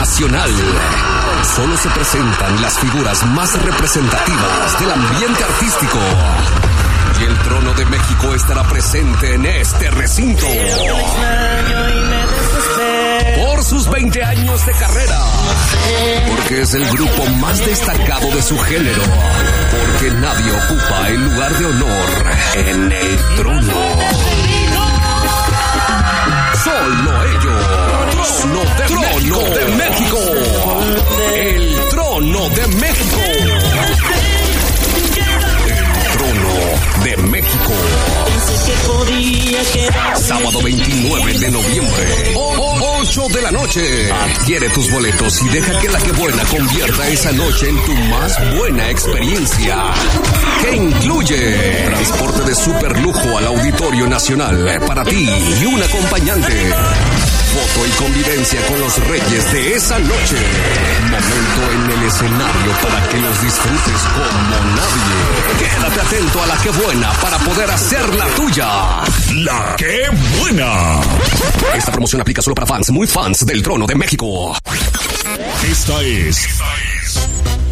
nacional. Solo se presentan las figuras más representativas del ambiente artístico. Y el Trono de México estará presente en este recinto. Por sus 20 años de carrera. Porque es el grupo más destacado de su género. Porque nadie ocupa el lugar de honor en el trono. Solo ellos. Trono de México. El Trono de México. De México. Sábado 29 de noviembre, 8 de la noche. Adquiere tus boletos y deja que la que buena convierta esa noche en tu más buena experiencia. Que incluye transporte de super lujo al Auditorio Nacional para ti y un acompañante. Foto y convivencia con los reyes de esa noche. Momento en el escenario para que los disfrutes como nadie. Quédate atento a La Que Buena para poder hacer la tuya. La Que Buena. Esta promoción aplica solo para fans, muy fans del Trono de México. Esta es